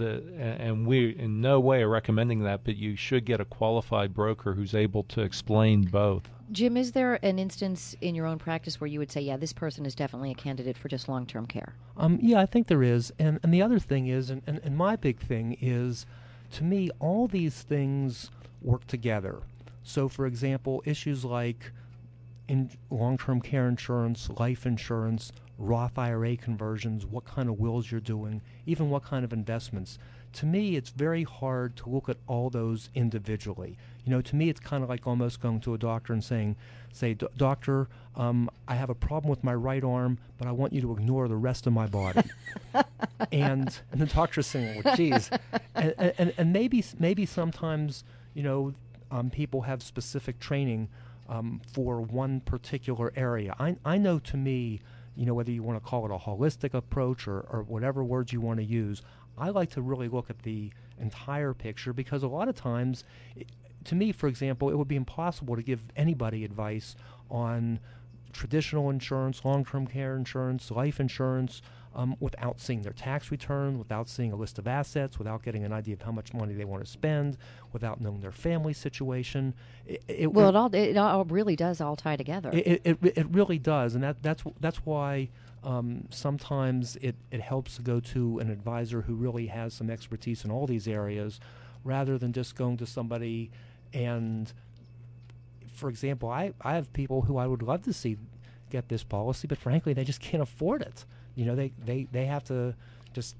in no way are recommending that, but you should get a qualified broker who's able to explain both. Jim, is there an instance in your own practice where you would say, yeah, this person is definitely a candidate for just long-term care? Yeah, I think there is. And the other thing is, and my big thing is, to me, all these things work together. So, for example, issues like in long-term care insurance, life insurance, Roth IRA conversions, what kind of wills you're doing, even what kind of investments. To me, it's very hard to look at all those individually. To me, it's kind of like almost going to a doctor and say, doctor, I have a problem with my right arm, but I want you to ignore the rest of my body. and the doctor's saying, well, geez. And maybe sometimes, people have specific training for one particular area. I know, to me, whether you want to call it a holistic approach or whatever words you want to use, I like to really look at the entire picture, because a lot of times, to me, for example, it would be impossible to give anybody advice on traditional insurance, long-term care insurance, life insurance, without seeing their tax return, without seeing a list of assets, without getting an idea of how much money they want to spend, without knowing their family situation. It all really does all tie together. It really does, and that's why sometimes it helps to go to an advisor who really has some expertise in all these areas, rather than just going to somebody. And, for example, I have people who I would love to see get this policy, but frankly, they just can't afford it. They have to just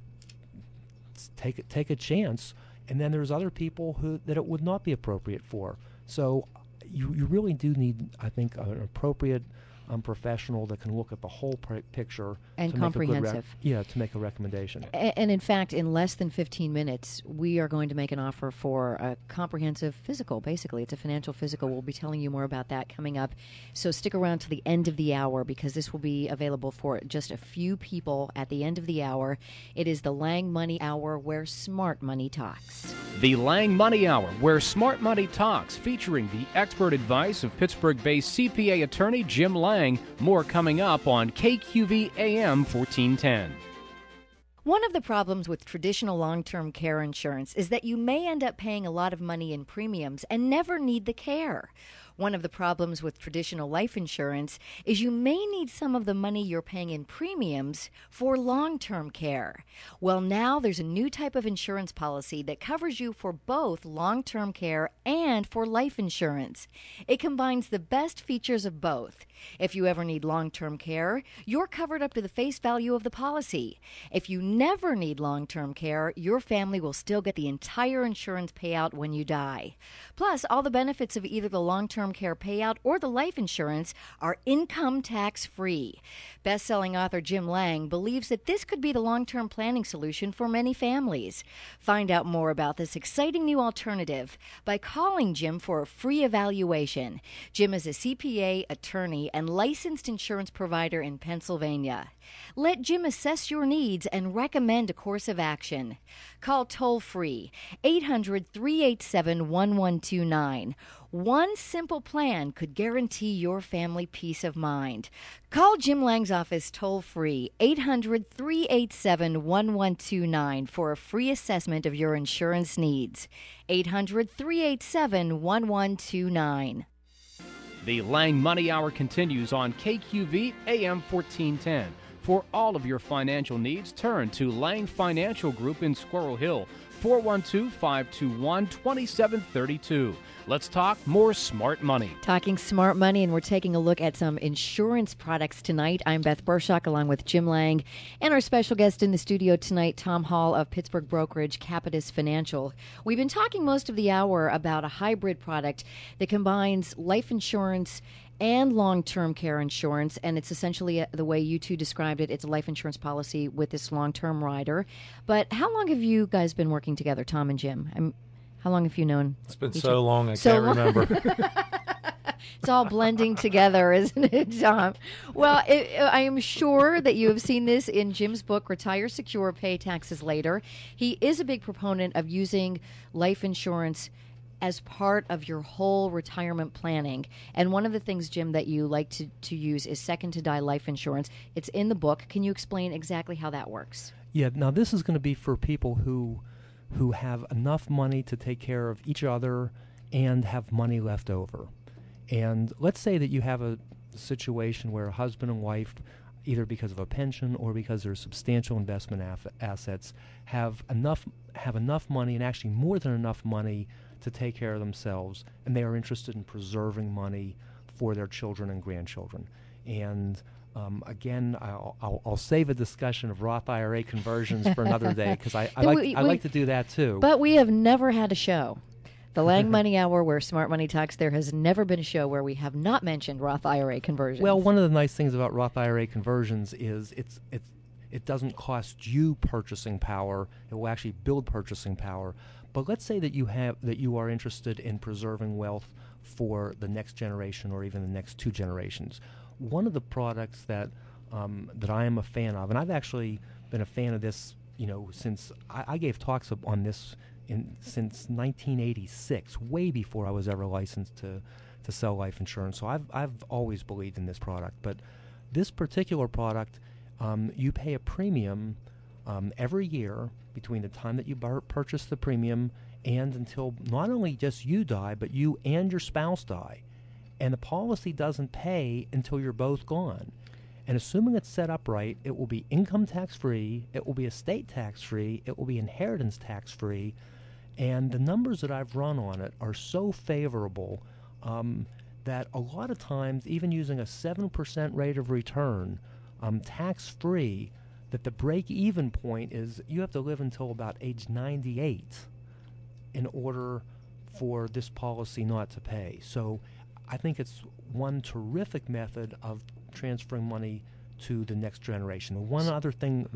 take a chance. And then there's other people that it would not be appropriate for. So you really do need, I think, an appropriate professional that can look at the whole picture and comprehensive. To make a recommendation. And in fact, in less than 15 minutes, we are going to make an offer for a comprehensive physical. Basically, it's a financial physical. We'll be telling you more about that coming up. So stick around to the end of the hour, because this will be available for just a few people at the end of the hour. It is the Lang Money Hour, where smart money talks. The Lang Money Hour, where smart money talks, featuring the expert advice of Pittsburgh-based CPA attorney Jim Lang. More coming up on KQV AM 1410. One of the problems with traditional long-term care insurance is that you may end up paying a lot of money in premiums and never need the care. One of the problems with traditional life insurance is you may need some of the money you're paying in premiums for long-term care. Well, now there's a new type of insurance policy that covers you for both long-term care and for life insurance. It combines the best features of both. If you ever need long-term care, you're covered up to the face value of the policy. If you never need long-term care, your family will still get the entire insurance payout when you die. Plus, all the benefits of either the long-term long-term care payout or the life insurance are income tax-free. Best-selling author Jim Lang believes that this could be the long-term planning solution for many families. Find out more about this exciting new alternative by calling Jim for a free evaluation. Jim is a CPA, attorney, and licensed insurance provider in Pennsylvania. Let Jim assess your needs and recommend a course of action. Call toll-free 800-387-1129. One simple plan could guarantee your family peace of mind. Call Jim Lang's office toll-free 800-387-1129 for a free assessment of your insurance needs. 800-387-1129. The Lang Money Hour continues on KQV AM 1410. For all of your financial needs, turn to Lang Financial Group in Squirrel Hill, 412-521-2732. Let's talk more smart money. Talking smart money, and we're taking a look at some insurance products tonight. I'm Beth Bershock along with Jim Lang and our special guest in the studio tonight, Tom Hall of Pittsburgh brokerage Capitus Financial. We've been talking most of the hour about a hybrid product that combines life insurance and long-term care insurance, and it's essentially the way you two described it. It's a life insurance policy with this long-term rider. But how long have you guys been working together, Tom and Jim? How long have you known? It's been so long I can't remember. It's all blending together, isn't it, Tom? Well, I am sure that you have seen this in Jim's book, Retire Secure, Pay Taxes Later. He is a big proponent of using life insurance as part of your whole retirement planning. And one of the things, Jim, that you like to use is second to die life insurance. It's in the book. Can you explain exactly how that works? Yeah, now this is going to be for people who have enough money to take care of each other and have money left over. And let's say that you have a situation where a husband and wife, either because of a pension or because there's substantial investment assets, have enough money, and actually more than enough money, to take care of themselves, and they are interested in preserving money for their children and grandchildren. And again, I'll save a discussion of Roth IRA conversions for another day, because I like to do that too. But we have never had a show, the Lang Money Hour, where Smart Money talks. There has never been a show where we have not mentioned Roth IRA conversions. Well, one of the nice things about Roth IRA conversions is it doesn't cost you purchasing power. It will actually build purchasing power. But let's say that you are interested in preserving wealth for the next generation or even the next two generations. One of the products that I am a fan of, and I've actually been a fan of this, since I gave talks on this since 1986, way before I was ever licensed to sell life insurance. So I've always believed in this product. But this particular product, you pay a premium every year between the time that you purchase the premium and until not only just you die, but you and your spouse die. And the policy doesn't pay until you're both gone. And assuming it's set up right, it will be income tax-free, it will be estate tax-free, it will be inheritance tax-free. And the numbers that I've run on it are so favorable that a lot of times, even using a 7% rate of return, tax-free, that the break-even point is you have to live until about age 98 in order for this policy not to pay. So I think it's one terrific method of transferring money to the next generation. The one other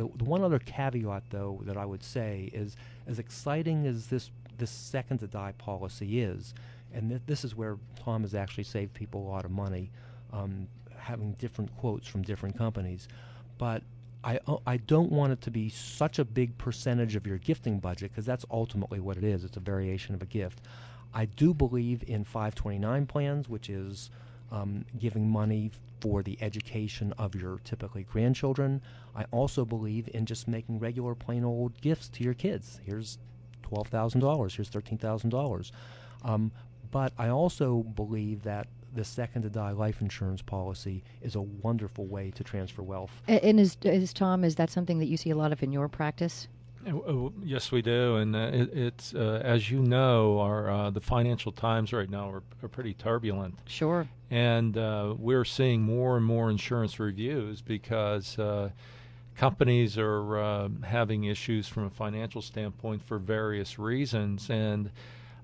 caveat, though, that I would say is, as exciting as this second to die policy is, and this is where Tom has actually saved people a lot of money, having different quotes from different companies, but I don't want it to be such a big percentage of your gifting budget, because that's ultimately what it is. It's a variation of a gift. I do believe in 529 plans, which is giving money for the education of your typically grandchildren. I also believe in just making regular plain old gifts to your kids. Here's $12,000, here's $13,000. But I also believe that the second to die life insurance policy is a wonderful way to transfer wealth. And is Tom, is that something that you see a lot of in your practice? Yes, we do, and it's as you know, the financial times right now are pretty turbulent. Sure. And we're seeing more and more insurance reviews because companies are having issues from a financial standpoint for various reasons, and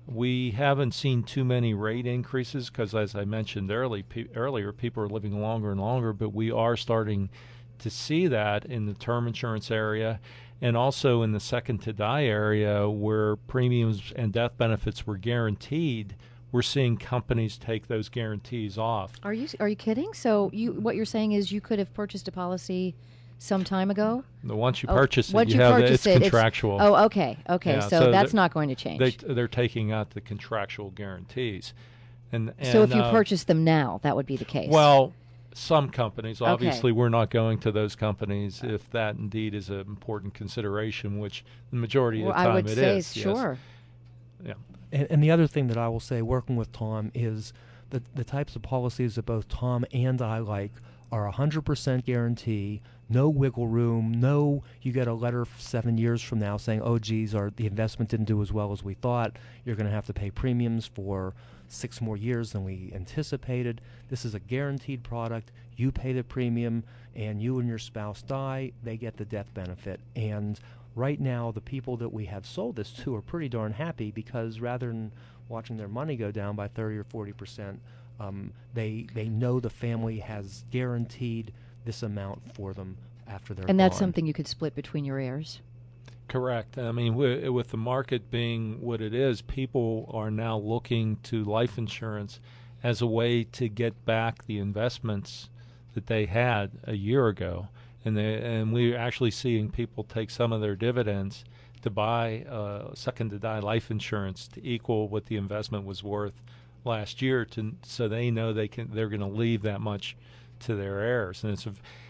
We haven't seen too many rate increases because, as I mentioned earlier, people are living longer and longer, but we are starting to see that in the term insurance area and also in the second to die area where premiums and death benefits were guaranteed. We're seeing companies take those guarantees off. Are you kidding? So what you're saying is you could have purchased a policy some time ago? Once you purchase it, it's contractual. Okay. Yeah, so that's not going to change. They're taking out the contractual guarantees. And so if you purchase them now, that would be the case? Well, some companies. Obviously, we're not going to those companies if that indeed is an important consideration, which the majority of the time I would say is. Sure. Yes. Yeah. And the other thing that I will say, working with Tom, is the types of policies that both Tom and I like are 100% guarantee, no wiggle room, no you get a letter 7 years from now saying, oh, geez, the investment didn't do as well as we thought. You're going to have to pay premiums for 6 more years than we anticipated. This is a guaranteed product. You pay the premium, and you and your spouse die, they get the death benefit. And right now, the people that we have sold this to are pretty darn happy because rather than watching their money go down by 30 or 40%, they know the family has guaranteed this amount for them after they're And that's gone. something you could split between your heirs? Correct. I mean, with the market being what it is, people are now looking to life insurance as a way to get back the investments that they had a year ago. And we're actually seeing people take some of their dividends to buy second to die life insurance to equal what the investment was worth last year, so they know they're going to leave that much to their heirs. And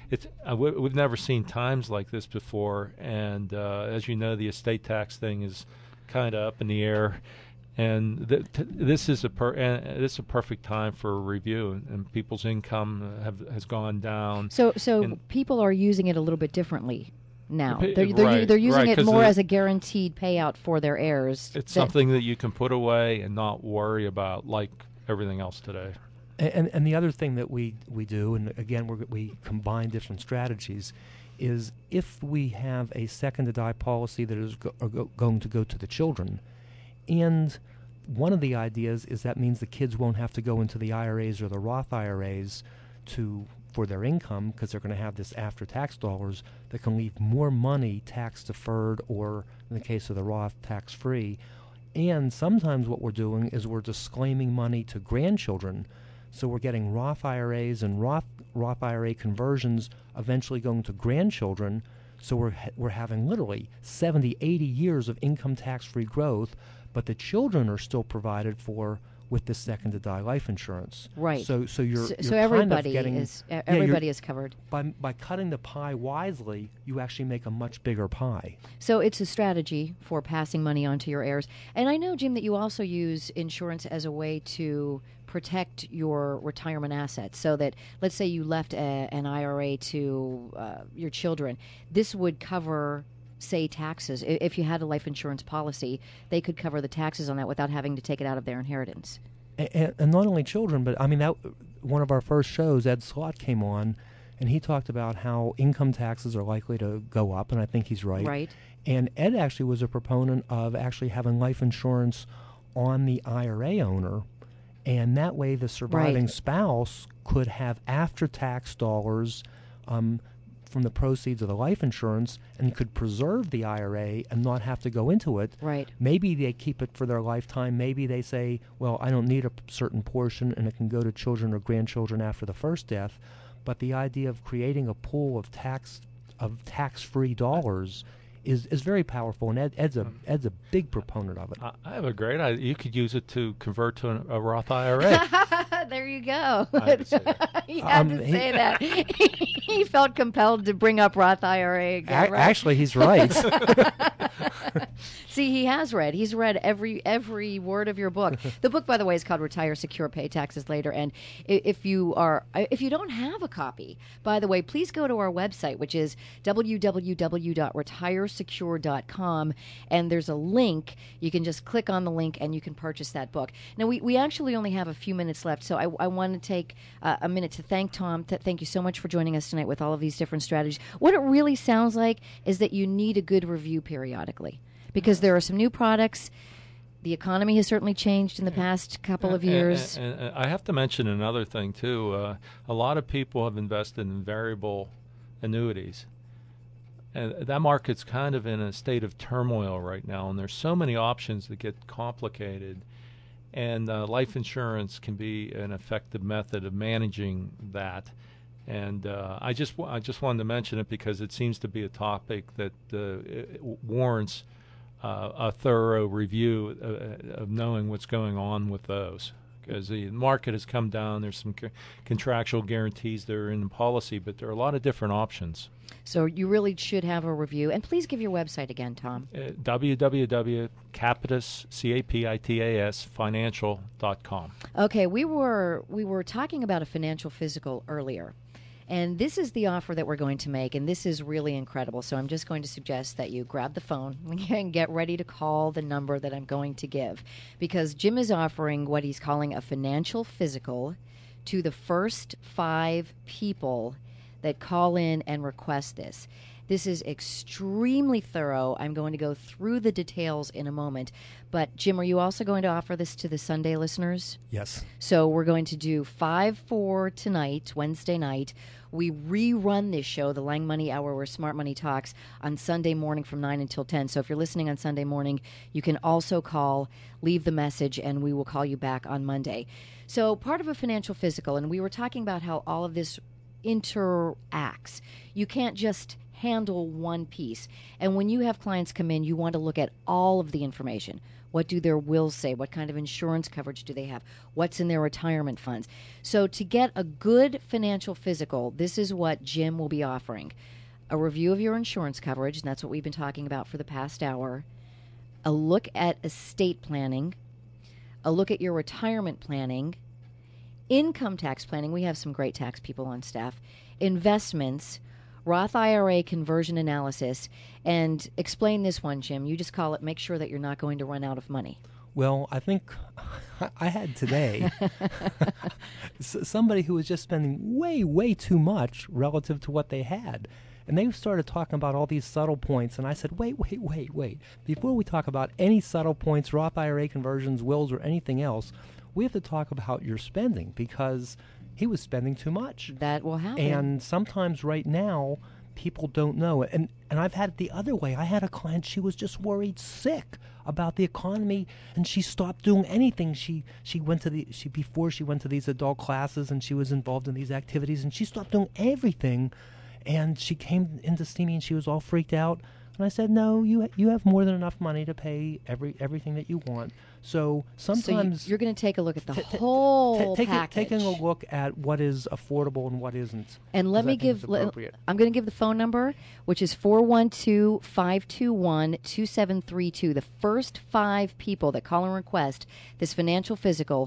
we've never seen times like this before. And as you know, the estate tax thing is kind of up in the air. And this is a perfect time for a review, and people's income has gone down. So people are using it a little bit differently now. They're using it more as a guaranteed payout for their heirs. It's something that you can put away and not worry about, like everything else today. And the other thing that we do, and again we combine different strategies, is if we have a second to die policy that is going to go to the children, and one of the ideas is that means the kids won't have to go into the IRAs or the Roth IRAs for their income because they're going to have this after-tax dollars that can leave more money tax-deferred or, in the case of the Roth, tax-free. And sometimes what we're doing is we're disclaiming money to grandchildren. So we're getting Roth IRAs and Roth IRA conversions eventually going to grandchildren. So we're having literally 70, 80 years of income tax-free growth, but the children are still provided for with the second to die life insurance. Right. So you're everybody kind of everybody is covered. By cutting the pie wisely, you actually make a much bigger pie. So it's a strategy for passing money on to your heirs. And I know, Jim, that you also use insurance as a way to protect your retirement assets, so that, let's say you left an IRA to your children. This would cover, say, taxes. If you had a life insurance policy, they could cover the taxes on that without having to take it out of their inheritance. And not only children, but I mean, that one of our first shows, Ed Slott came on, and he talked about how income taxes are likely to go up, and I think he's right. Right. And Ed actually was a proponent of actually having life insurance on the IRA owner, and that way the surviving spouse could have after-tax dollars from the proceeds of the life insurance and could preserve the IRA and not have to go into it. Right. Maybe they keep it for their lifetime. Maybe they say, well, I don't need a certain portion and it can go to children or grandchildren after the first death. But the idea of creating a pool of tax-free dollars is very powerful, and Ed's a big proponent of it. I have a great idea. You could use it to convert to a Roth IRA. There you go. I had to say that. He had to say that. He felt compelled to bring up Roth IRA again. Right? Actually, he's right. See, he has read. He's read every word of your book. The book, by the way, is called Retire Secure, Pay Taxes Later. And if you don't have a copy, by the way, please go to our website, which is www.retiresecure.com, and there's a link. You can just click on the link and you can purchase that book. Now, we actually only have a few minutes left, so I want to take a minute to thank Tom. Thank you so much for joining us tonight with all of these different strategies. What it really sounds like is that you need a good review periodically, because there are some new products. the economy has certainly changed in the past couple of years. And I have to mention another thing, too. A lot of people have invested in variable annuities. And that market's kind of in a state of turmoil right now, and there's so many options that get complicated. And life insurance can be an effective method of managing that. And I just wanted to mention it because it seems to be a topic that warrants a thorough review of knowing what's going on with those. Because the market has come down, there's some contractual guarantees that are in the policy, but there are a lot of different options. So you really should have a review. And please give your website again, Tom. www.capitas, C-A-P-I-T-A-S, financial.com. Okay, we were talking about a financial physical earlier. And this is the offer that we're going to make, and this is really incredible. So I'm just going to suggest that you grab the phone and get ready to call the number that I'm going to give. Because Jim is offering what he's calling a financial physical to the first 5 people that call in and request this. This is extremely thorough. I'm going to go through the details in a moment. But, Jim, are you also going to offer this to the Sunday listeners? Yes. So we're going to do 5 for tonight, Wednesday night. We rerun this show, the Lang Money Hour, where Smart Money talks, on Sunday morning from 9 until 10. So if you're listening on Sunday morning, you can also call, leave the message, and we will call you back on Monday. So part of a financial physical, and we were talking about how all of this interacts. You can't just handle one piece. And when you have clients come in, you want to look at all of the information. What do their wills say? What kind of insurance coverage do they have? What's in their retirement funds? So to get a good financial physical, this is what Jim will be offering. A review of your insurance coverage, and that's what we've been talking about for the past hour. A look at estate planning. A look at your retirement planning. Income tax planning. We have some great tax people on staff. Investments. Roth IRA conversion analysis, and explain this one, Jim. You just call it, make sure that you're not going to run out of money. Well, I think I had today somebody who was just spending way too much relative to what they had. And they started talking about all these subtle points, and I said, wait. Before we talk about any subtle points, Roth IRA conversions, wills, or anything else, we have to talk about your spending, because he was spending too much. That will happen. And sometimes right now, people don't know it. And I've had it the other way. I had a client, she was just worried sick about the economy, and she stopped doing anything. Before she went to these adult classes, and she was involved in these activities, and she stopped doing everything. And she came in to see me, and she was all freaked out. And I said, no, you have more than enough money to pay everything that you want. So sometimes... So you're going to take a look at the whole package. Taking a look at what is affordable and what isn't. And let me give... I'm going to give the phone number, which is 412-521-2732. The first 5 people that call and request this financial physical,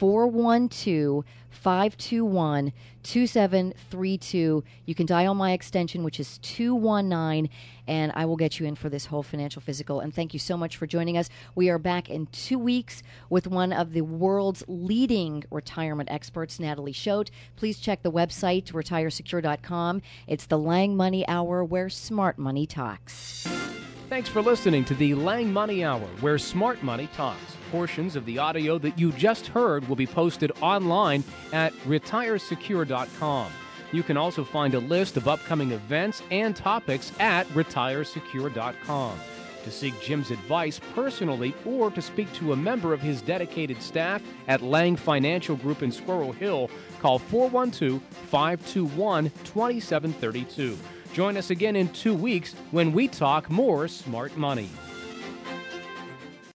412-521-2732. You can dial my extension, which is 219, and I will get you in for this whole financial physical. And thank you so much for joining us. We are back in 2 weeks with one of the world's leading retirement experts, Natalie Schote. Please check the website, retiresecure.com. It's the Lang Money Hour, where smart money talks. Thanks for listening to the Lang Money Hour, where smart money talks. Portions of the audio that you just heard will be posted online at retiresecure.com. You can also find a list of upcoming events and topics at retiresecure.com. To seek Jim's advice personally or to speak to a member of his dedicated staff at Lang Financial Group in Squirrel Hill, call 412-521-2732. Join us again in 2 weeks when we talk more smart money.